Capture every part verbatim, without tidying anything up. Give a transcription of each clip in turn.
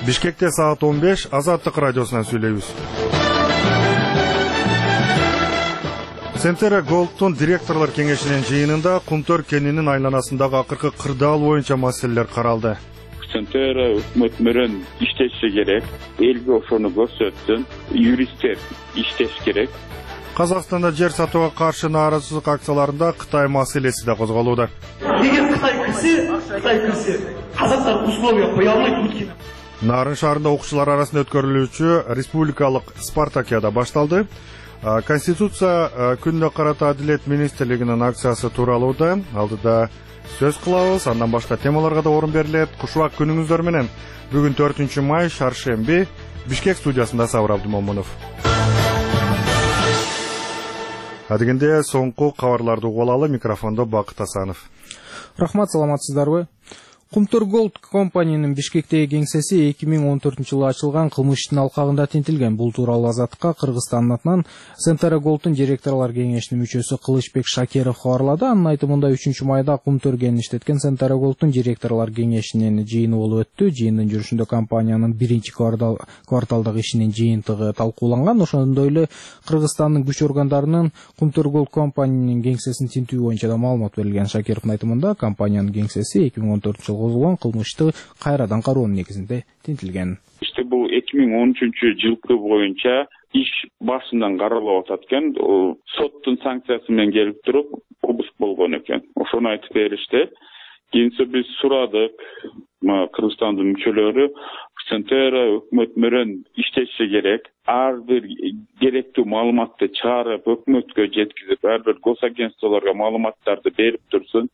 Бишкекте саат он беш, Азаттык радиосунан сүйлөйбүз. Centera Gold'ун директорлор кеңешинин жыйынында Кумтөр кенинин айланасындагы акыркы кырдаал боюнча маселелер каралды. Centera өкмөт менен иштеши керек, элге ошону көрсөттүн, юристтер иштеш керек. Казакстанда жер сатууга каршы нааразычылык акцияларында Кытай маселеси да козголууда. Эгер Кытай кирсе, Кытай кирсе, казактар условия кое албайт. Нарын шаарында окуучулар арасында өткөрүлүүчү республикалык спартакиада башталды. Конституция күндө карата Адилет министрлигинин акциясы тууралуу да алдыда сөз кылабыз. Андан башка темаларга да орун берилет. Кушубак күнүңүздөр менен. Бүгүн төртүнчү май, шаршемби, Бишкек студиясында Сабыр Абдумомунов. Адегенде соңку кабарларды угуп алалы, микрофондо Бакыт Асанов. Рахмат, саламатсыздарбы? Кумтөр Gold компаниянын Бишкектеги кеңсеси эки миң он төртүнчү жылы ачылган кылмыш ишинин алкагында тинтилген. Бул тууралуу Азаттыкка Кыргызстан атынан Centera Gold'ун директорлор кеңешинин мүчөсү Кылычбек Шакеров кабарлады. Анын айтымында үчүнчү майда Кумтөр кенин иштеткен Centera Gold'ун директорлор кеңешинин жыйыны болуп өттү. Жыйындын жүрүшүндө компаниянын биринчи кварталдагы ишинин жыйынтыгы талкууланган. Ошондой эле Кыргызстандын күч органдарынын Кумтөр Gold компаниянын кеңсесин тинтүү боюнча да маалымат берилген. Шакеровдун айтымында компаниянын кеңсеси эки миң он төртүнчү жылы козголгон кылмышты кайрадан кароонун негизинде тинтилген. İşte bu эки миң он үчүнчү жылкы боюнча иш башынан каралып атат экен. Соттун санкциясы менен келип туруп, обыск болгон экен. Ошону айтып беришти. Кийинче биз сурадык, Кыргызстандын мүчөлөрү Centera өкмөт менен иштеши керек. Ар бир керектүү маалыматты чыгарып, өкмөткө жеткизип, ар бир госагентстволорго маалыматтарды берип турсун.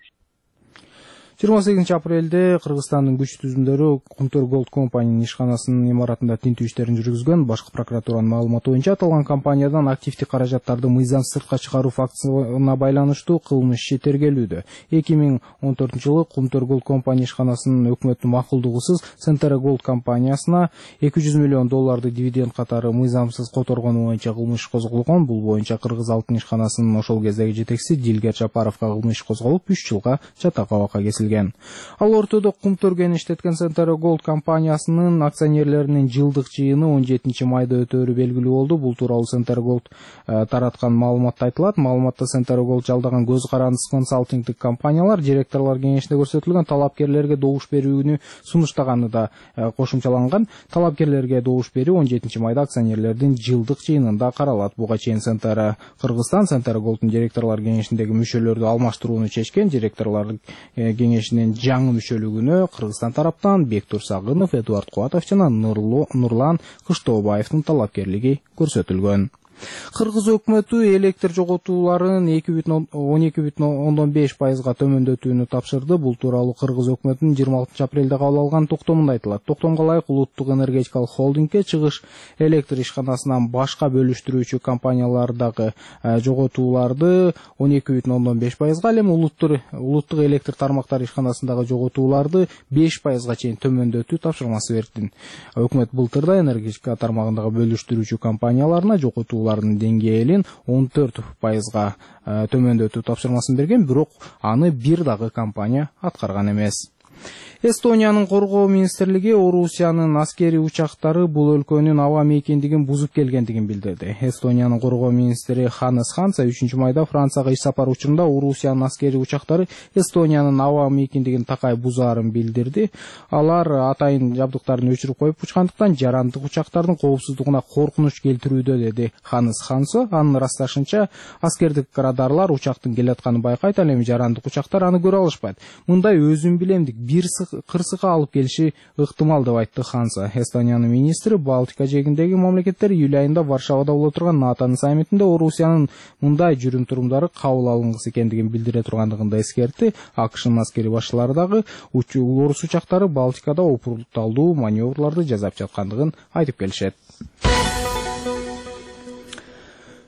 жыйырма сегизинчи апрелде Кыргызстандын күч түзүмдөрү Кумтөр Gold компаниянын ишканасынын имаратында тинтүү иштерин жүргүзгөн. Башкы прокуратуранын маалыматы боюнча аталган компаниядан активдик каражаттарды мыйзамсыз сыртка чыгаруу фактысына байланыштуу кылмыш иши тергелүүдө. эки миң он төртүнчү жылы Кумтөр Gold компания ишканасынын өкмөттүн макулдугусуз Centera Gold компаниясына эки жүз миллион долларды дивиденд катары мыйзамсыз которгону боюнча кылмыш козголгон. Бул боюнча Кыргыз алтын ишканасынын ошол кездеги жетекчиси Дилгер Жапаровго кылмыш козголуп, үч жылга жатак абакка кесилген. Ал ортодо Кумтөр кенин иштеткен Centera Gold компаниясынын акционерлеринин жылдык жыйыны он жетинчи майда өтөөрү белгилүү болду. Бул тууралуу Centera Gold тараткан маалыматта айтылат. Маалыматта Centera Gold жалдаган көз карандысыз консалтингдик компаниялар директорлор кеңешинде көрсөтүлгөн талапкерлерге добуш берүүнү сунуштаганы да кошумчаланган. Талапкерлерге добуш берүү он жетинчи майда акционерлердин жылдык жыйынында каралат. Буга чейин Centera Кыргызстан Centera Gold'ун директорлор кеңешиндеги мүчөлөрдү алмаштырууну чечкен. Директорлор кеңешинин жаңы мүчөлүгүнө Кыргызстан тараптан Бектур Сагынов, Эдуард Кубатов жана Нурлан Кыштобаевдин талапкерлиги көрсөтүлгөн. Кыргыз өкмөтү электр жоготууларын он эки бүтүн ондон беш пайызга төмөндөтүүнү тапшырды. Бул тууралуу Кыргыз өкмөтүнүн жыйырма алтынчы апрелде кабыл алган токтомунда айтылат. Токтомго ылайык Улуттук энергетикалык холдингге чыгыш электр ишканасынан башка бөлүштүрүүчү компаниялардагы жоготууларды он эки бүтүн ондон беш пайызга, ал эми улуттук электр тармактары ишканасындагы жоготууларды беш пайызга чейин төмөндөтүү тапшырмасы берди. Өкмөт былтырда энергетика тармагындагы бөлүштүрүүчү компанияларына жоготуулар деңгээлин он төрт пайызга төмөндөтүү тапшырмасын берген, бирок аны бир дагы компания аткарган эмес. Эстониянын коргоо министрлиги Орусиянын аскери учактары бул өлкөнүн аба мейкиндигин бузуп келгендигин билдирди. Эстониянын коргоо министри Ханес Ханса үчүнчү майда Францияга иш сапар учурунда Орусиянын аскери учактары Эстониянын аба мейкиндигин такай бузаарын билдирди. Алар атайын жабдыктарын өчүрүп коюп учкандыктан жарандык учактардын коопсуздугуна коркунуч келтирүүдө, деди Ханес Хансо. Анын ырасташынча, аскердик радарлар учактын келатканын байкайт, ал эми жарандык учактар аны көрө алышпайт. Мындай өзүн билемдик бир кырсыкка алып келиши ыктымал деп айтты Ханса. Эстониянын министри Балтика жээгиндеги мамлекеттер июль айында Варшавада боло турган НАТОнун саммитинде Орусиянын мындай жүрүм-турумдары кабыл алынгысы экендигин билдире тургандыгын да эскертти. АКШнын аскери башчылары дагы орус учактары Балтикада опурталдуу маневрларды жасап жаткандыгын айтып келишет.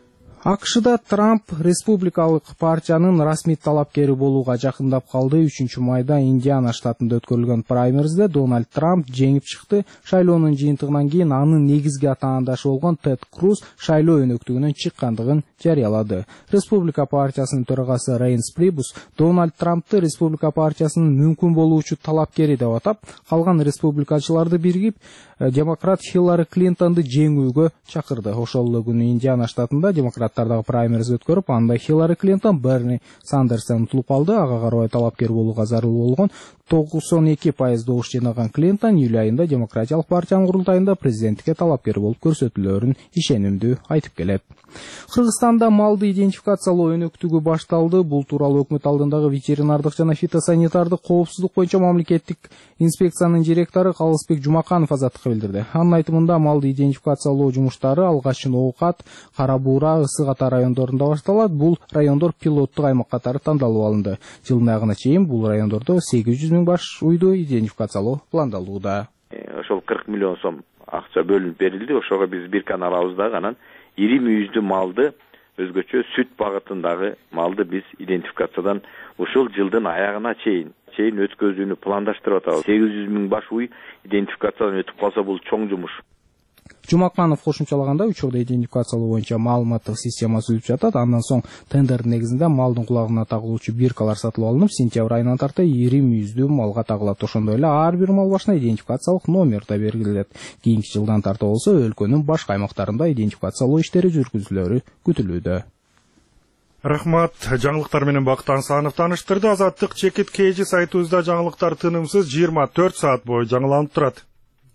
АКШда Трамп республикалык партиянын расмий талапкери болууга жакындап калды. үчүнчү майда Индиана штатында өткөрүлгөн праймеризде Дональд Трамп жеңип чыкты. Шайлоонун жыйынтыгынан кийин анын негизги атаандашы болгон Тед Круз шайлоо өнөктүгүнөн чыккандыгын жарыялады. Республика партиясынын төрагасы Рейнс Прибус Дональд Трампты Республика партиясынын мүмкүн болуучу талапкери деп атап, калган республикачыларды биригип, демократ Хиллари Клинтонду жеңүүгө чакырды. Ошол эле күнү Индиана штатында демократтардагы праймериз өткөрүп, анда Хиллари Клинтон Берни Сандерстен утулуп алды. Ага карабай талапкер болууга зарыл болгон токсон эки пайыз добуш жыйнаган Клинтон июль айында демократиялык партиянын курултайында президенттикке талапкер болуп көрсөтүүлөрүн ишенимдүү айтып келет. Кыргызстанда малды идентификациялоо өнөктүгү башталды. Бул тууралуу өкмөт алдындагы ветеринардык жана фитосанитардык коопсуздук боюнча мамлекеттик инспекциянын директору Калысбек Жумаканов азаттыкка билдирди. Анын айтымында малды идентификациялоо жумуштары алгачын Оокат, Кара Буура, Ысык Ата райондорунда башталат. Бул райондор пилоттук аймак катары тандалып алынды. Жылдын аягына чейин бул райондордо сегиз жүз миң баш уйду идентификациялоо пландалууда. Ошол кырк миллион сом акча бөлүнүп берилди. Ошого биз бир канал алабыз дагы, анан ири мүйүздүү малды, өзгөчө сүт багытындагы малды биз идентификациядан ушул жылдын аягына чейин чейин өткөзүүнү пландаштырып атабыз. сегиз жүз миң баш уй идентификациядан өтүп калса, бул чоң жумуш. Жумаканов кошумчалаганда, учурда идентификациялоо боюнча маалыматтык система түзүлүп жатат. Андан соң тендер негизинде малдын кулагына тагылуучу биркалар сатылып алынып, сентябрь айынан тарта ири мүйүздүү малга тагылат. Ошондой эле ар бир мал башына идентификациялык номер да белгиленет. Кийинки жылдан тарта болсо өлкөнүн башка аймактарында идентификациялоо иштери жүргүзүлөрү күтүлүүдө. Рахмат. Жаңылыктар менен Бакыт Аңсанов таныштырды. Азаттык чекит кейжи сайтыбызда жаңылыктар тынымсыз жыйырма төрт саат бою жаңыланып турат.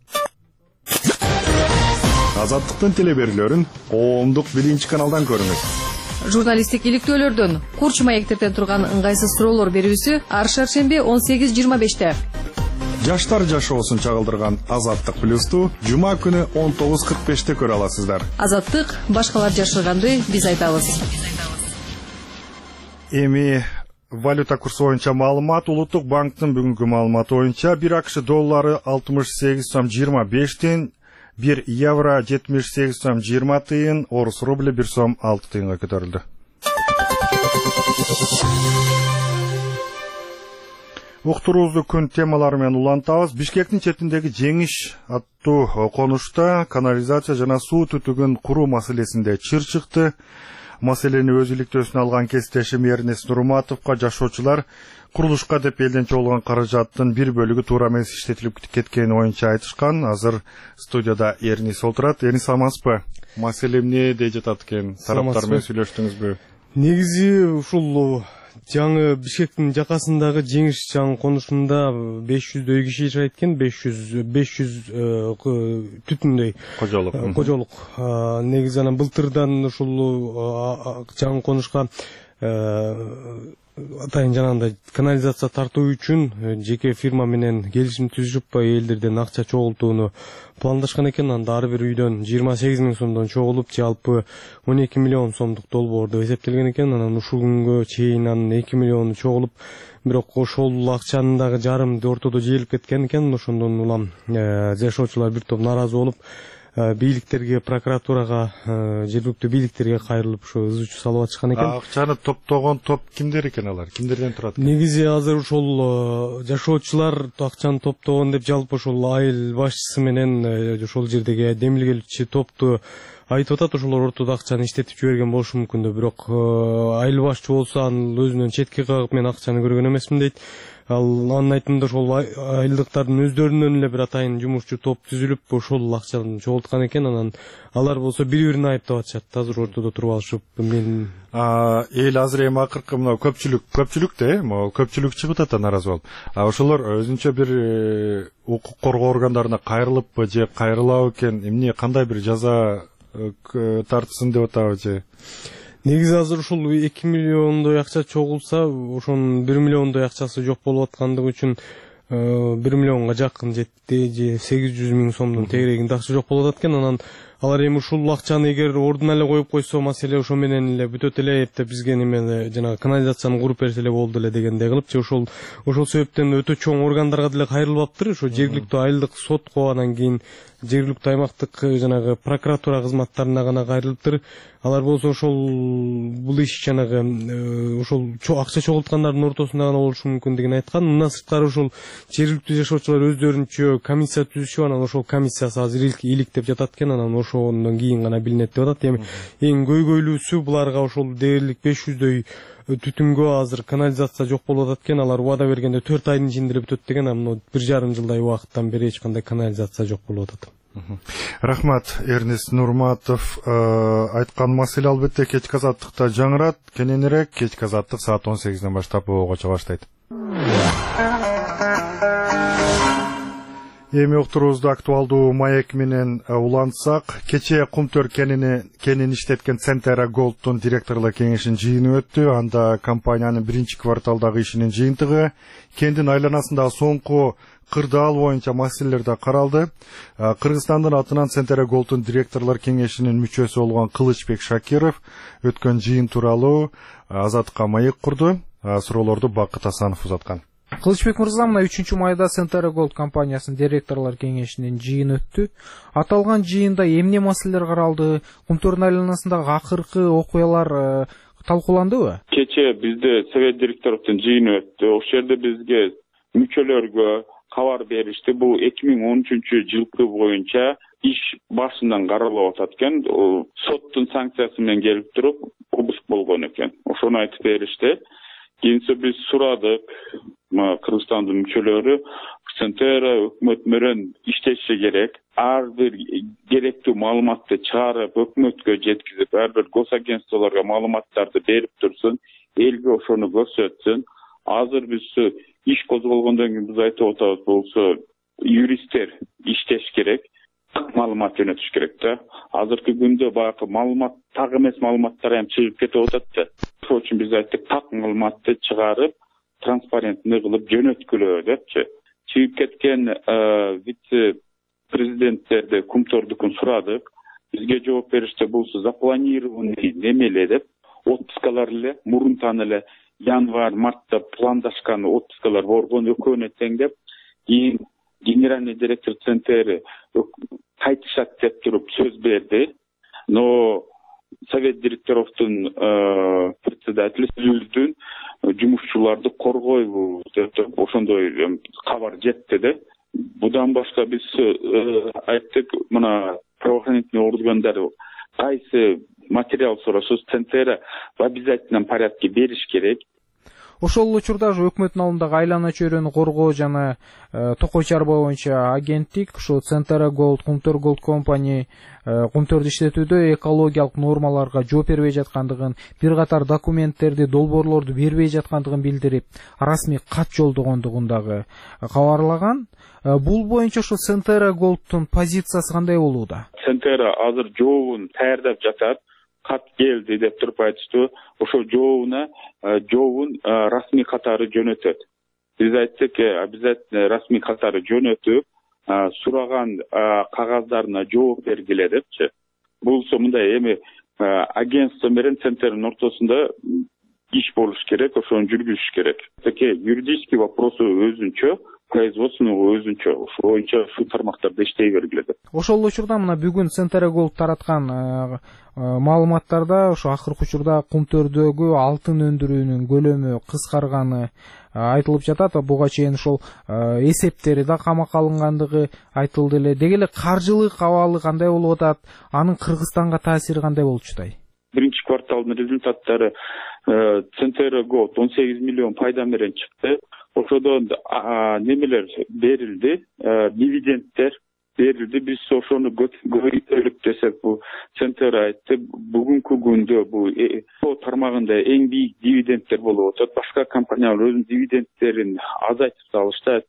Азаттыктын телеберүүлөрүн коомдук биринчи каналдан көрүңүз. Журналисттик иликтөөлөрдөн Курч маектерден турган ыңгайсыз суроолор берүүсү ар шаршемби он сегиз жыйырма беште. Жаштар жашоосун чагылдырган Азаттык плюсту жума күнү он тогуз кырк беште көрө аласыздар. Азаттык башкалар жашырганды биз айтабыз. Эми валюта курсу боюнча маалымат. Улуттук банктын бүгүнкү маалыматы боюнча бир АКШ доллары алтымыш сегиз сом жыйырма беш тыйын, бир евро жетимиш сегиз сом жыйырма тыйын, орус рубли бир сом алты тыйынга көтөрүлдү. Уктуруубузду күн темалары менен улантабыз. Бишкектин четиндеги Жеңиш аттуу конушта канализация жана суу түтүгүн куруу маселесинде чыр чыкты. Маселени өз иликтөөсүнө алган кесиптешим Эрнест Нурматовго жашоочулар курулушка деп элден чогулган каражаттын бир бөлүгү туура эмес иштетилип кеткени боюнча айтышкан. Азыр студияда Эрнис отурат. Эрнис, саламатсызбы? Маселе эмне деп жатат экен? Тараптар менен сүйлөштүңүзбү? Негизи ушул жаңы Бишкектин жакасындагы Жеңиш жаңы конушунда беш жүздөй киши жашайт экен. беш жүз түтүндөй кожолук. Кожолук. Негизи анан былтырдан ушул жаңы конушка атайын жанагындай канализация тартуу үчүн жеке фирма менен келишим түзүп элдерден акча чогултууну пландашкан экен. Анда ар бир үйдөн жыйырма сегиз миң сомдон чогулуп, жалпы он эки миллион сомдук долбоор деп эсептелген экен. Анан ушул күнгө чейин анын эки миллиону чогулуп, бирок ошол акчанын дагы жарымы ортодо жээлип кеткен экен. Ошондон улам жашоочулар бир топ нааразы болуп, бийликтерге, прокуратурага, жергиликтүү бийликтерге кайрылып ушу ыз чуу салып атышкан экен. Акчаны топтогон топ кимдер экен алар? Кимдерден турат? Негизи азыр ушул жашоочулар акчаны топтогон деп жалпы ушул айыл башчысы менен ошол жердеги демилгелчи топту айтып атат. Ошолор ортодо акчаны иштетип жиберген болушу мүмкүн да, бирок айыл башчы болсо анын өзүнөн четке кагып мен акчаны көргөн эмесмин дейт. Ал анын айтымында ошол айылдыктардын өздөрүнөн эле бир атайын жумушчу топ түзүлүп ошол акчаны чогулткан экен. Анан алар болсо бири-бирин айыптап атышат. Азыр ортодо туруп алышып, мен эл азыр эми акыркы мына көпчүлүк көпчүлүктө могу көпчүлүк чыгып атат нааразы болуп. А ошолор өзүнчө бир укук коргоо органдарына кайрылыппы же кайрылабы экен? Эмне, кандай бир жаза тартсын деп атабы же? Негизи азыр ушул эки миллиондой акча чогулса, ошонун бир миллиондой акчасы жок болуп аткандыгы үчүн бир миллионго жакын жетти же сегиз жүз миң сомдун тегерегинде акча жок болуп атат экен. Анан алар эми ушул акчаны эгер ордуна эле коюп койсо маселе ошо менен эле бүтөт эле деп бизге неме жанагы канализацияны куруп берсе эле болду эле дегендей кылып же ошол ошол себептен өтө чоң органдарга деле кайрылбаптыр ошо жергиликтүү айылдык сотко анан кийин жергиликтүү аймактык жанагы прокуратура кызматтарына гана кайрылыптыр. Алар болсо ошол бул иш жанагы ошол акча чогулткандардын ортосунда гана болушу мүмкүндүгүн айткан. Мындан сырткары ошол жергиликтүү жашоочулар өздөрүнчө комиссия түзүшүп, анан ошол комиссиясы азыр илик деп жатат экен, анан ошондон кийин гана билинет деп атат. Эми эң көйгөйлүүсү буларга ошол дээрлик беш жүздөй түтүнгө азыр канализация жок болуп атат экен. Алар убада бергенде төрт айдын ичинде эле бүтөт деген, анан бир жарым жылдай убакыттан бери эч кандай канализация жок болуп атат. Рахмат, Эрнест Нурматов. Айткан маселе албетте кечки азаттыкта жаңырат. Кененирээк кечки азаттык саат он сегизден баштап болгочо баштайт. Эми уктуруубузду актуалдуу маек менен улантсак, кечээ Кумтөр кенини кенин иштеткен Центера Голдтун директорлор кеңешинин жыйыны өттү. Анда компаниянын биринчи кварталдагы ишинин жыйынтыгы, кендин айланасындагы соңку кырдаал боюнча маселелер да каралды. Кыргызстандын атынан Центера Голдтун директорлор кеңешинин мүчөсү болгон Кылычбек Шакиров өткөн жыйын тууралуу Азаттыкка маек курду. Суроолорду Бакыт Асанов узаткан. Кылычбек мырза, мына үчүнчү майда Центера Голд компаниясынын директорлор кеңешинин жыйыны өттү. Аталган жыйында эмне маселелер каралды? Кумтөрдүн айланасындагы акыркы окуялар талкууландыбы? Кечээ бизде совет директорлордун жыйыны өттү. Ошол жерде бизге мүчөлөргө кабар беришти. Бул эки миң он үчүнчү жылкы боюнча иш башынан каралып атат экен. Соттун санкциясы менен келип туруп обыск болгон экен. Ошону айтып беришти. Кийинче биз сурадык. Кыргызстандын мүчөлөрү Центера өкмөт менен иштеши керек. Ар бир керектүү маалыматты чыгарып, өкмөткө жеткизип, ар бир госагентстволорго маалыматтарды берип турсун, элге ошону көрсөтсүн. Азыр биз иш козголгондон кийин биз айтып атабыз, болсо юристтер иштеш керек, маалымат жөнөтүш керек да. Азыркы күндө баягы маалымат так эмес маалыматтар эми чыгып кетип атат да. Ошол үчүн биз айттык, так маалыматты чыгарып, транспарентный кылып жөнөткүлө депчи. Чыгып кеткен вице-президенттерди Кумтөрдүкүн сурадык. Бизге жооп беришти, болсо запланированный немеле деп, отпускалар эле, мурунтан эле январь, мартта пландашкан отпускалар болгон, экөөнө тең деп, кийин генеральный директор Центери кайтышат деп туруп сөз берди. Но совет директоровдун председатели сөздүн жумушчуларды коргойбу деп ошондой кабар жетти да. Будан башка биз айттык, мына правоохранительный органдар кайсы материал сурашыбыз Центера в обязательном порядке бериш керек. Ошол учурда өкмөттүн алдындагы айлана чөйрөнү коргоо жана токой чарба боюнча агенттик ошо Центера Голд, Кумтөр Голд компани кумтөрдү иштетүүдө экологиялык нормаларга жооп бербей жаткандыгын, бир катар документтерди, долбоорлорду бербей жаткандыгын билдирип, расмий кат жолдогондугун дагы кабарлаган. Бул боюнча ошо Центера Голдтун позициясы кандай болууда? Центера азыр жообун даярдап жатат. Кат келди деп туруп айтышты. Ошол жообуна жообун расмий катары жөнөтөт. Биз айттык, обязательно расмий катары жөнөтүп, сураган кагаздарына жооп бергиле депчи. Булсо мындай эми агентство менен Центердин ортосунда иш болуш керек, ошону жүргүзүш керек. Такие юридический вопросы өзүнчө, производственного өзүнчө, ошол боюнча ушул тармактарда иштей бергиле деп. Ошол учурда мына бүгүн Центера Голд тараткан маалыматтарда ошо акыркы учурда Кумтөрдөгү алтын өндүрүүнүн көлөмү кыскарганы айтылып жатат. Буга чейин ошол эсептери да камакка алынгандыгы айтылды эле. Деги эле каржылык абалы кандай болуп атат? Анын Кыргызстанга таасири кандай болчу тай? Биринчи кварталдын результаттары Центера Голд он сегиз миллион пайда менен чыкты. Ошодон немелер берилди, дивидендтер берилди. Биз ошону көтөрүп десек, бул Центера айтты, бүгүнкү күндө бул тармагында эң бийик дивидендтер болуп атат. Башка компаниялар өзүнүн дивидендтерин азайтып салышты.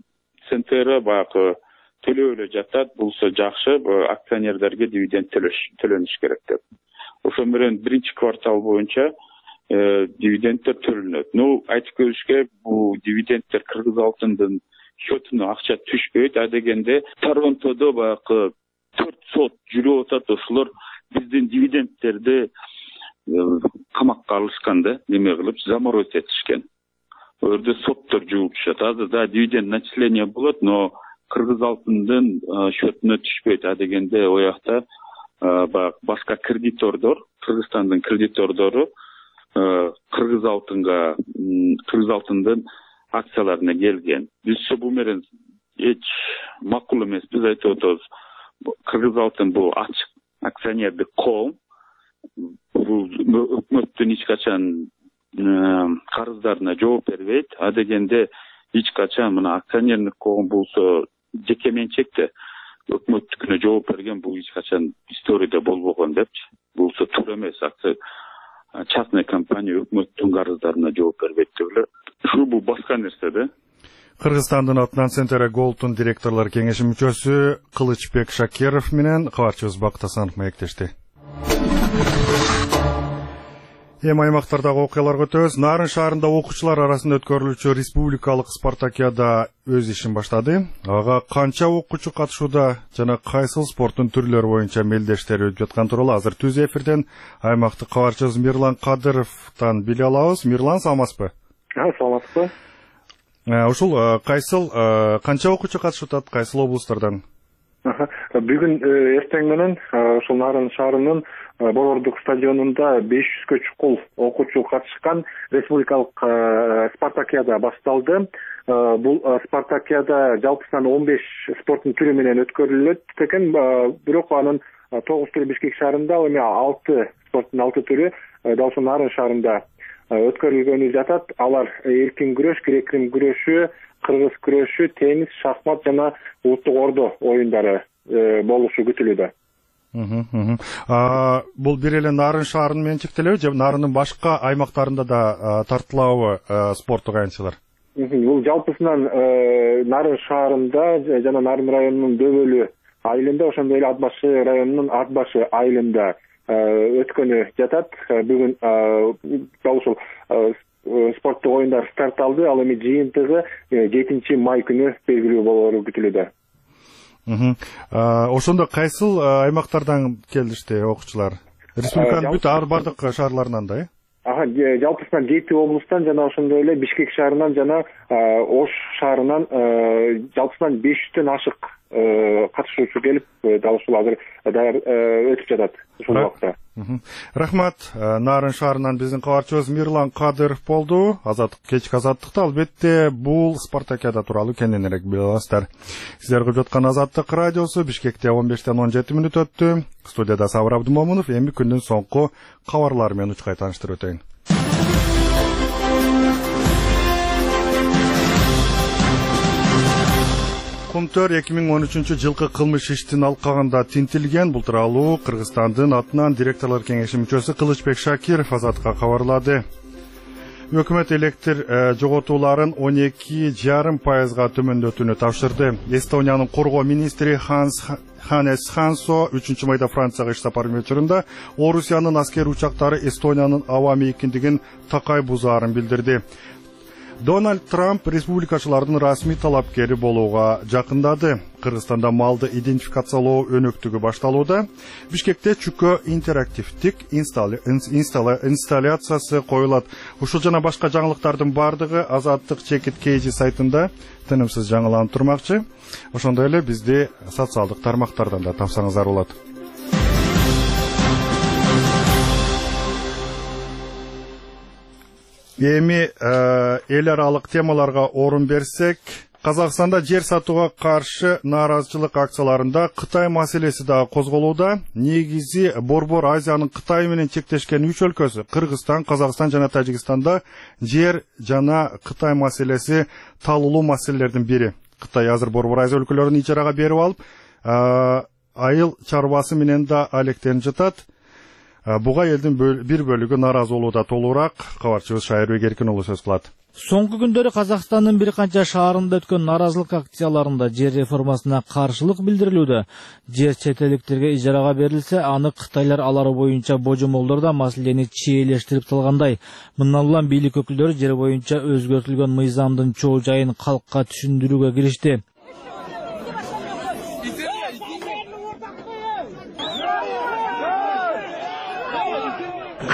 Центера баягы төлөп эле жатат. Булса жакшы, акционерлерге дивиденд төлөнүш керек деп. Ошол менен биринчи квартал боюнча дивидендтер төлөнөт. Ну, айтып көрүшкө, бул дивидендтер Кыргыз алтындын счетуна акча түшпөйт. А дегенде Торонтодо баягы төрт сот жүрүп атат. Ошолор биздин дивидендтерди камакка алышкан да, неме кылып заморозить этишкен. Ол жерде соттор жуулушат. Азыр да дивиденд начисление болот, но Кыргыз алтындын счетуна түшпөйт. А дегенде оякта башка кредитордор, Кыргызстандын кредитордору Кыргыз алтынга, Кыргыз алтындын акцияларына келген. Бизче бул менен эч макул эмес. Биз айтып атабыз, Кыргыз алтын бул ачык акционердик коом. Бул өкмөттүн эч качан карыздарына жооп бербейт. А дегенде эч качан мына акционердик коом болсо жеке менчекте өкмөттүкүнө жооп берген бул эч качан историяда болбогон депчи. Болсо туура эмес. Частный компания өкмөттүн карыздарына жооп бербейт деп эле. Ушул бул башка нерсе да. Кыргызстандын атынан Центр Голдтун директорлор кеңеши мүчөсү Кылычбек Шакиров менен кабарчыбыз Бакыт Асанов маектешти. Эми аймактардагы окуяларга өтөбүз. Нарын шаарында окуучулар арасында өткөрүлүүчү республикалык спартакиада өз ишин баштады. Ага канча окуучу катышууда жана кайсыл спорттун түрлөрү боюнча мелдештер өтүп жаткан тууралуу азыр түз эфирден аймактык кабарчыбыз Мирлан Кадыровдон биле алабыз. Мирлан, саламатсызбы? Саламатсызбы. Ушул кайсыл канча окуучу катышып атат, кайсыл облустардан? Бүгүн эртең менен ушул Нарын шаарынын Борбордук стадионунда беш жүзгө чукул окуучу катышкан республикалык спартакиада башталды. Бул спартакиада жалпысынан он беш спорттун түрү менен өткөрүлөт экен. Бирок анын тогуз түрү Бишкек шаарында, эми алты спорттун алты түрү дал ушул Нарын шаарында өткөрүлгөнү жатат. Алар эркин күрөш, грек-рим күрөшү, кыргыз күрөшү, теннис, шахмат жана улуттук ордо оюндары болушу күтүлүүдө. Бул бир эле Нарын шаарынын менен чектелеби же Нарындын башка аймактарында да тартылабы спорттук аянтчылар? Бул жалпысынан Нарын шаарында жана Нарын районунун Дөбөлү айылында, ошондой эле Ат башы районунун Ат башы айылында өткөнү жатат. Бүгүн дал ушул спорттук оюндар старт алды. Ал эми жыйынтыгы жетинчи май күнү белгилүү болору күтүлүүдө. Ошондо кайсыл аймактардан келишти окуучулар? Республиканын бүт ар бардык шаарларынан да, э? Ага, жалпысынан жети облустан жана ошондой эле Бишкек шаарынан жана Ош шаарынан жалпысынан беш жүздөн ашык катышуучу келип, дал ушул азыр даяр өтүп жатат ушул убакта. Рахмат. Нарын шаарынан биздин кабарчыбыз Мирлан Кадыров болду. Азаттык кечки азаттыкта албетте бул спартакиада тууралуу кененирээк биле аласыздар. Сиздер көрүп жаткан Азаттык радиосу Бишкекте он бештен он жети мүнөт өттү. Студияда Сабыр Абдумомунов. Эми күндүн соңку кабарлары менен учкай тааныштырып өтөйүн. Кумтөр эки миң он үчүнчү жылкы кылмыш иштин алкагында тинтилген. Бул тууралуу Кыргызстандын атынан директорлор кеңеши мүчөсү Кылычбек Шакиров Азатка кабарлады. Өкмөт электр жоготууларын он эки жарым пайызга төмөндөтүүнү тапшырды. Эстониянын коргоо министри Ханс Ханес Хансо үчүнчү майда Францияга иш сапары учурунда Орусиянын аскер учактары Эстониянын аба мейкиндигин такай бузаарын билдирди. Дональд Трамп республикачылардын расмий талапкери болууга жакындады. Кыргызстанда малды идентификациялоо өнөктүгү башталууда. Бишкекте чүкө интерактивдик инсталляциясы коюлат. Ушул жана башка жаңылыктардын бардыгы Азаттык чекит кейжи сайтында тынымсыз жаңыланып турмакчы. Ошондой эле бизди социалдык тармактардан да тапсаңыздар болот. Эми эл аралык темаларга орун берсек, Казакстанда жер сатууга каршы нааразычылык акцияларында Кытай маселеси да козголууда. Негизи Борбор Азиянын Кытай менен чектешкен үч өлкөсү Кыргызстан, Казакстан жана Тажикстанда жер жана Кытай маселеси талуулуу маселелердин бири. Кытай азыр Борбор Азия өлкөлөрүн ижарага берип алып, айыл чарбасы менен да алектенип жатат. Буга элдин бир бөлүгү нааразы болууда. Толугураак кабарчыбыз Шайырбек Эркин уулу сөз кылат. Соңку күндөрү Казакстандын бир канча шаарында өткөн нааразылык акцияларында жер реформасына каршылык билдирилүүдө. Жер чет элдиктерге ижарага берилсе, аны Кытайлар алары боюнча божомолдор да маселени чийлештирип салгандай. Мындан улам бийлик өкүлдөрү жер боюнча өзгөртүлгөн мыйзамдын чоо жайын калкка түшүндүрүүгө киришти.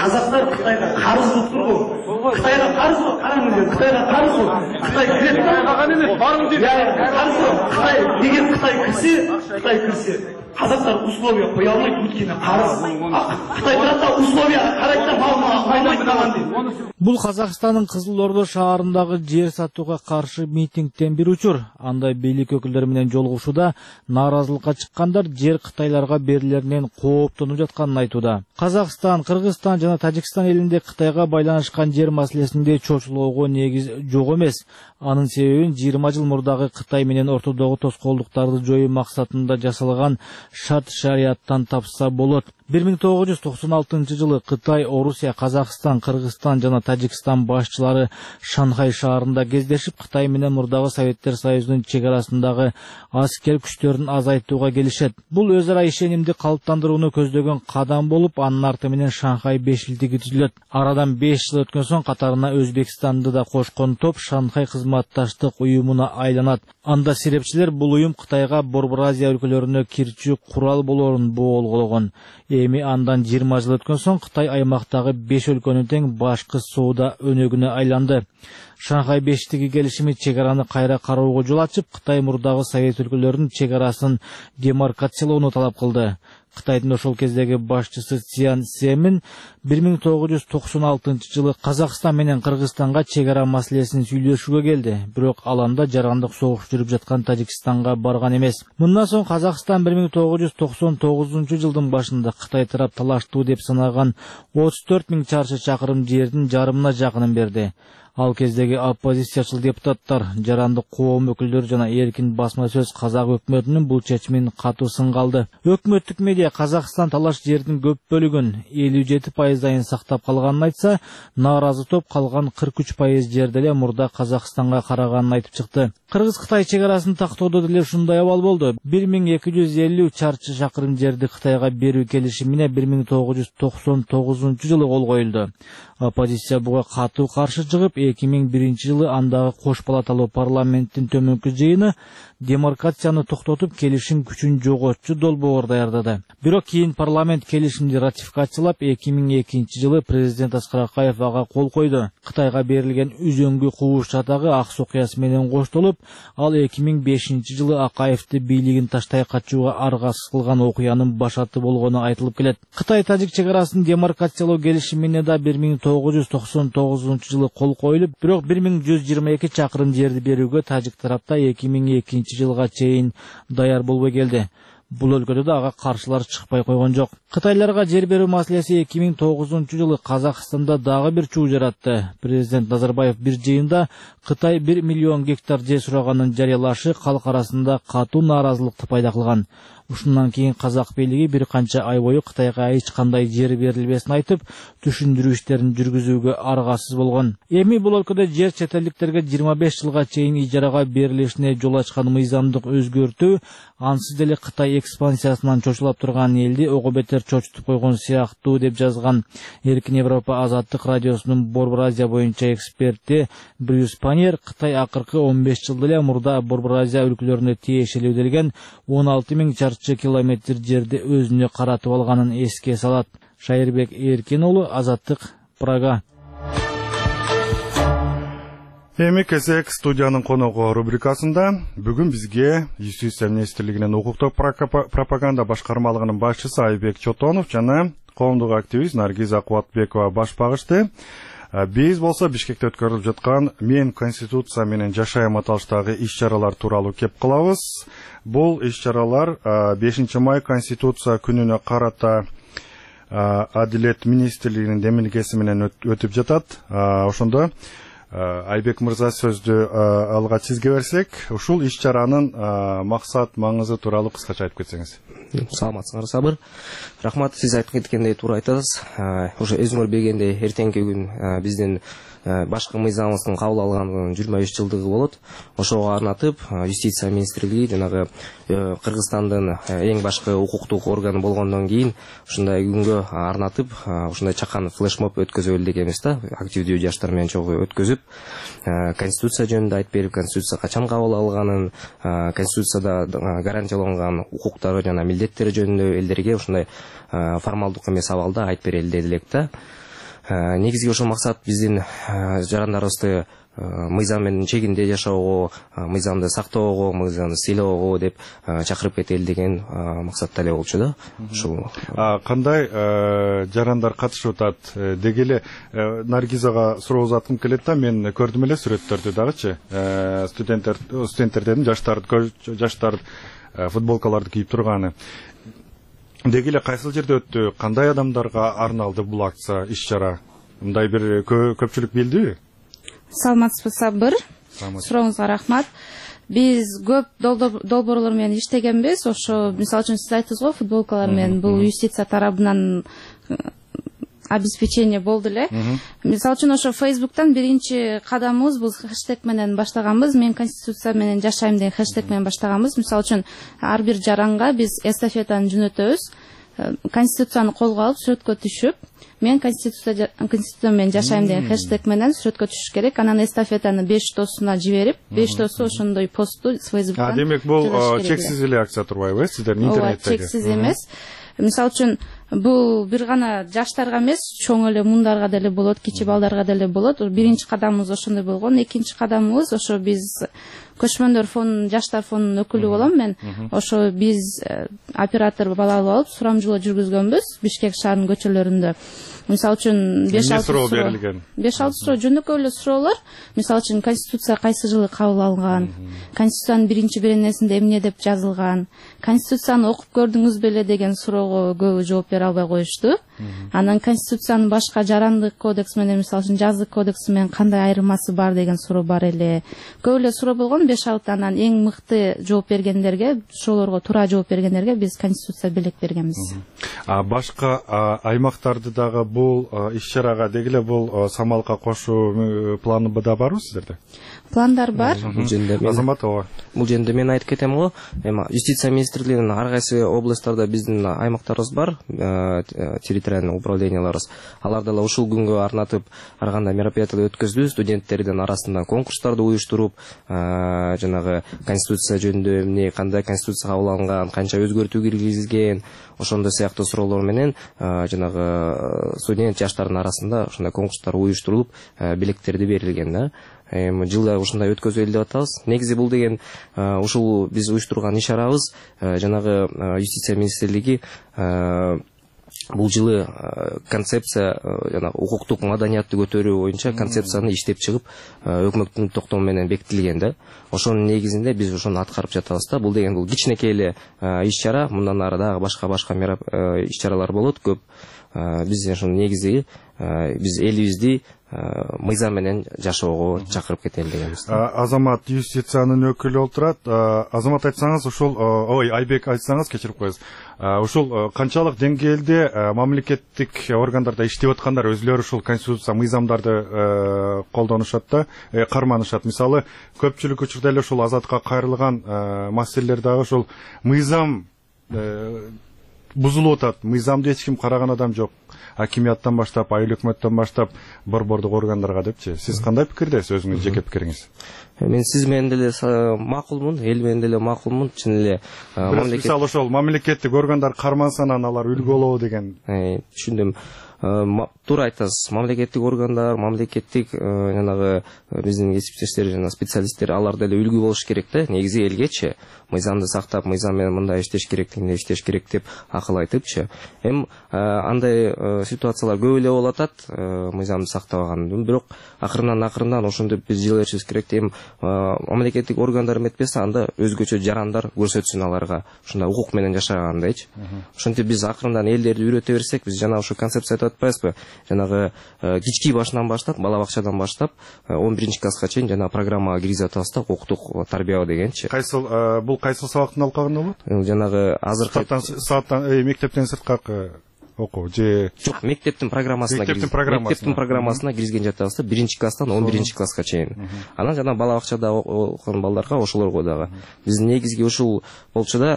қазақтар Қытайға қарыз болып тұр ғой. Қытайға қарыз ғой, қараңыздар, Қытайға қарыз ғой. Қытай кіреді ме? Барың деп. Қарыз ғой. Қытай деген Қытай кірсе, Қытай кірсе, қазақтар условия қоя алмайды, өйткені қарыз. Қытай тұрады условияға қарайды да малын алмайды маған дейді. Бұл Қазақстанның Қызылорда шаарындағы жер сатуға қарсы митингтен бир учур. Анда бийлик өкүлдөрү менен жолугушууда нааразылыкка чыккандар жер Кытайларга берилеринен кооптонуп жатканын айтууда. Казакстан, Кыргызстан жана Тажикстан элинде Кытайга байланышкан жер маселесинде чочулоого негиз жок эмес. Анын себебин жыйырма жыл мурдагы Кытай менен ортодогу тоскоолдуктарды жоюу максатында жасалган шарт шарияттан тапса болот. бир миң тогуз жүз токсон алтынчы жылы Кытай, Орусия, Казакстан, Кыргызстан жана Тажикстан башчылары Шанхай шаарында кездешип, Кытай менен мурдагы Советтер Союзунун чек арасындагы аскер күчтөрүн азайтууга келишет. Бул өз ара ишенимди калыптандырууну көздөгөн кадам болуп, анын арты менен Шанхай бешилтиги түзүлөт. Арадан беш жыл өткөн соң катарына Өзбекстанды да кошкон топ Шанхай кызматташтык уюмуна айланат. Анда серепчилер бул уюм Кытайга Борбор Азия өлкөлөрүнө кирчү курал болоорун боолгологон. Эми андан жыйырма жыл өткөн соң Кытай аймактагы беш өлкөнүн тең башкы соода өнөгүнө айланды. Шанхай бештиги келишими чек араны кайра кароого жол ачып, Кытай мурдагы Совет өлкөлөрүнүн чек арасын демаркациялоону талап кылды. Кытайдын ошол кездеги башчысы Цзян Сэмин бир миң тогуз жүз токсон алтынчы жылы Казакстан менен Кыргызстанга чек ара маселесин сүйлөшүүгө келди. Бирок ал анда жарандык согуш жүрүп жаткан Тажикстанга барган эмес. Мындан соң Казакстан бир миң тогуз жүз токсон тогузунчу жылдын башында Кытай тарап талаштуу деп санаган отуз төрт миң чарчы чакырым жердин жарымына жакынын берди. Ал кездеги оппозициячыл депутаттар, жарандык коом өкүлдөрү жана эркин басма сөз казак өкмөтүнүн бул чечимин катуу сынга алды. Өкмөттүк медиа Казакстан талаш жердин көп бөлүгүн элүү жети пайыздайын сактап калганын айтса, нааразы топ калган кырк үч пайыз жерде эле мурда Казакстанга караганын айтып чыкты. Кыргыз-Кытай чек арасын тактоодо деле ушундай абал болду. бир миң эки жүз элүү чарчы чакырым жерди Кытайга берүү келишимине бир миң тогуз жүз токсон тогузунчу жылы кол коюлду. Оппозиция буга катуу каршы чыгып, эки миң биринчи жылы андагы кош палаталуу парламенттин төмөнкү жыйыны демаркацияны токтотуп келишим күчүн жоготчу долбоор даярдады. Бирок кийин парламент келишимди ратификациялап, эки миң экинчи жылы президент Аскар Акаев ага кол койду. Кытайга берилген үзөңгү кууш чатагы ак сокуясы менен коштолуп, ал эки миң бешинчи жылы Акаевди бийлигин таштай качууга аргасыз кылган окуянын башаты болгону айтылып келет. Кытай-Тажик чек арасын демаркациялоо келишимине да бир миң тогуз жүз токсон тогузунчу жылы кол коюлуп, бирок бир миң жүз жыйырма эки чакырым жерди берүүгө Тажик тарапта эки миң экинчи жылга чейин даяр болбой келди. Бул өлкөдө да ага каршылар чыкпай койгон жок. Кытайларга жер берүү маселеси эки миң тогузунчу жылы Казакстанда дагы бир чуу жаратты. Президент Назарбаев бир жыйында Кытай бир миллион гектар жер сураганын жарыялашы калк арасында катуу нааразылыкты пайда кылган. Ушундан кийин казак бийлиги бир канча ай бою Кытайга эч кандай жер берилбесин айтып, түшүндүрүү иштерин жүргүзүүгө аргасыз болгон. Эми бул өлкөдө жер чет элдиктерге жыйырма беш жылга чейин ижарага берилишине жол ачкан мыйзамдык өзгөртүү ансыз деле Кытай экспансиясынан чочулап турган элди ого бетер чочутуп койгон сыяктуу деп жазган Эркин Европа азаттык радиосунун Борбор Азия боюнча эксперти Брюс Паньер. Кытай акыркы он беш жылда эле мурда Борбор Азия өлкөлөрүнө тиешелүү делген он алты миң чарчы километр жерди өзүнө каратып алганын эске салат. Шайырбек Эркин уулу, Азаттык, Прага. Эми кезек студиянын коногу рубрикасында бүгүн бизге Юстиция министрлигинин укуктук пропаганда башкармалыгынын башчысы Айбек Чотонов жана коомдук активист Наргиз Акубатбекова баш багышты. Биз болсо Бишкекте өткөрүлүп жаткан Мен Конституция менен жашайм аталыштагы иш-чаралар тууралуу кеп кылабыз. Бул иш-чаралар бешинчи май Конституция күнүнө карата Адилет министрлигинин демилгеси менен өтүп жатат. Ошондо Айбек мырза сөздү алга сизге берсек, ушул иш-чаранын максат, маңызы тууралуу кыскача айтып кетсеңиз. Саламатсыңар, Сабыр. Рахмат, сиз айтып кеткендей туура айтасыз. Уже өзүңөр билгендей эртеңки күн биздин башкы мыйзамыбыздын кабыл алганынын жыйырма үч жылдыгы болот. Ошого арнатып Юстиция министрлиги жанагы Кыргызстандын эң башкы укуктук органы болгондон кийин ушундай күнгө арнатып ушундай чакан флешмоб өткөзөлү дегенбиз да. Активдүү жаштар менен чогуу өткөзүп, Конституция жөнүндө айтып берип, Конституция качан кабыл алганын, Конституцияда гарантияланган укуктары жана милдеттери жөнүндө элдерге ушундай формалдык эмес абалда айтып берели дедилек да. негизги ошол максат биздин жарандарыбызды мыйзам менен чегинде жашоого, мыйзамды сактоого, мыйзамды сыйлоого деп чакырып кетели деген максатта эле болчу да. Ушул кандай жарандар катышып атат деги эле Наргизага суроо узаткым келет да, мен көрдүм эле сүрөттөрдү дагычы. Студенттер студенттердин жаштар жаштар футболкаларды кийип турганы. Деги эле кайсыл жерде өттү, кандай адамдарга арналды бул акция, иш-чара? Мындай бир көпчүлүк билдиби? Саламатсызбы, Сабыр. Сурооңузга рахмат. Биз көп долбоорлор менен иштегенбиз. Ошо, мисалы үчүн, сиз айттыңыз го, футболкалар менен бул юстиция тарабынан обеспечение болду эле. Мисалы үчүн, ошо Facebook'тан биринчи кадамыбыз бул хэштег менен баштаганбыз. Мен конституция менен жашайм деген хэштег менен баштаганбыз. Мисалы үчүн, ар бир жаранга биз эстафетаны жөнөтөбүз. Конституцияны колго алып, сүрөткө түшүп, мен конституция конституция менен жашайм деген хэштег менен сүрөткө түшүш керек. Анан эстафетаны беш досуна жиберип, беш досу ошондой постту Facebook'тан. А, демек бул чексиз эле акция турбайбы, сиздердин интернеттеги? Ооба, чексиз эмес. Мисалы үчүн, бул бир гана жаштарга эмес, чоң эле мундарга деле болот, кичи балдарга деле болот. Биринчи кадамыбыз ошондой болгон. Экинчи кадамыбыз ошо биз көчмөндөр фонунун, жаштар фонунун өкүлү болом мен. Ошо биз оператор бала алып, сурамжылоо жүргүзгөнбүз Бишкек шаарынын көчөлөрүндө. Мисалы үчүн беш алты суроо берилген. беш алты суроо жөнөкөй эле суроолор. Мисалы үчүн конституция кайсы жылы кабыл алынган, конституциянын биринчи беренесинде эмне деп жазылган, конституцияны окуп көрдүңүз беле деген суроого көбү жооп бере албай коюшту. Анан конституциянын башка жарандык кодекс менен, мисалы үчүн жазык кодекси менен кандай айырмасы бар деген суроо бар эле. Көп эле суроо болгон, беш алты. Анан эң мыкты жооп бергендерге, ошолорго туура жооп бергендерге биз конституция белек бергенбиз. А башка аймактарды дагы бул иш-чарага деги эле бул самалка кошуу планы да барбы сиздерде? Пландар бар. Азамат ооба. Бул жөнүндө мен айтып кетем го. Эми юстиция министрлигинин ар кайсы областтарда биздин аймактарыбыз бар, территориальный управленияларыбыз. Алар дагы ушул күнгө арнатып ар кандай мероприятиялар өткөздү, студенттердин арасында конкурстарды уюштуруп, жанагы конституция жөнүндө эмне, кандай конституция кабыл алынган, канча өзгөртүү киргизилген, ошондой сыяктуу суроолор менен жанагы студент жаштардын арасында ошондой конкурстар уюштурулуп, белектерди берилген да. Эми жылда ушундай өткөзөлү деп атабыз. Негизи бул деген ушул биз уюштурган иш-чарабыз жанагы юстиция министрлиги бул жылы концепция жана укуктук маданиятты көтөрүү боюнча концепцияны иштеп чыгып өкмөттүн токтому менен бекитилген да. Ошонун негизинде биз ошону аткарып жатабыз да. Бул деген бул кичинекей эле иш-чара, мындан ары дагы башка башка иш-чаралар болот көп. Биз ошонун негизи биз элибизди мыйзам менен жашоого чакырып кетели дегенбиз. Азамат юстициянын өкүлү олтурат. Азамат айтсаңыз, ушул ой Айбек айтсаңыз, кечирип коесуз. Ушул канчалык деңгээлде мамлекеттик органдарда иштеп аткандар өзлөрү ушул конституция мыйзамдарды колдонушат да, карманышат. Мисалы, көпчүлүк учурда эле ушул азатка кайрылган маселелер дагы ушул мыйзам бузулуп атат. Мыйзамды эч ким караган адам жок. Акимияттан баштап, айыл өкмөттөн баштап, борбордук органдарга депчи. Сиз кандай пикирдесиз, өзүңүз жеке пикириңиз? Мен сиз менен деле макулмун, эл менен деле макулмун. Чын эле мамлекет мисалы ошол мамлекеттик органдар кармансанан алар үлгү болобу деген. Түшүндүм. Туура айтасыз. Мамлекеттик органдар, мамлекеттик жанагы биздин кесиптештер жана специалисттер алар деле үлгү болуш керек да. Негизи элгечи мыйзамды сактап, мыйзам менен мындай иштеш керек, мындай иштеш керек деп акыл айтыпчы. Эми андай ситуациялар көп эле болуп атат, мыйзамды сактабаган. Бирок акырынан акырынан ошондоп биз жыл беришибиз керек. Эми мамлекеттик органдар эметпесе, анда өзгөчө жарандар көрсөтсүн аларга ушундай укук менен жашагандайчы. Ошентип биз акырынан элдерди үйрөтө берсек, биз жана ушу концепция атпайбызбы? Жанагы кички башынан баштап, бала бакчадан баштап он биринчи класска чейин жана программага киргизип атабыз да, укуктук тарбия дегенчи. Кайсыл бул кайсыл сабактын алкагында болот? Жанагы азыркы сааттан мектептен сырткы окуу же жок, мектептин программасына мектептин программасына киргизген жатабыз да, биринчи класстан он биринчи класска чейин. Анан жана бала бакчада окуган балдарга ошолорго дагы биз негизги ушул болчу да,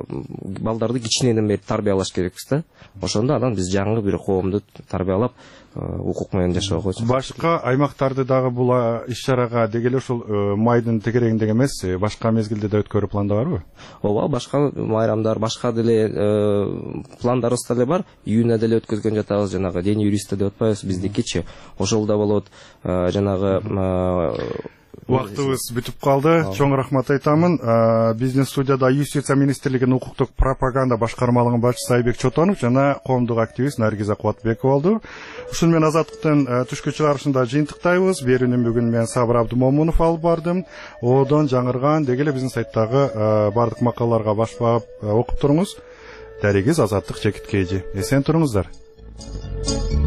балдарды кичинеден бери тарбиялаш керекпиз да. Ошондо анан биз жаңы бир коомду тарбиялап, укук менен жашоого койсо. Башка аймактарды дагы бул иш чарага дегеле ушул майдын тегерегинде эмес, башка мезгилде да өткөрүү планда барбы? Ооба, башка майрамдар, башка деле пландарыбыз деле бар. Июнда деле өткөзгөн жатабыз, жанагы дени юристте деп атпайбыз, биздикичи. Ошол да болот. Жанагы Вактыбыз бүтүп калды. Чоң рахмат айтамын. Биздин студияда Юстиция министрлигинин укуктук пропаганда башкармалыгынын башчысы Айбек Чотонов жана коомдук активист Наргиза Кубатбекова болду. Ушун менен Азаттыктын түшкү чыгарышында жыйынтыктайбыз. Берүүнү бүгүн мен Сабыр Абдымомунов алып бардым. Одон жаңырган дегеле биздин сайттагы бардык макалаларга баш багып окуп туруңуз. Дарегиз Азаттык Чекиткейжи. Эсен туруңуздар.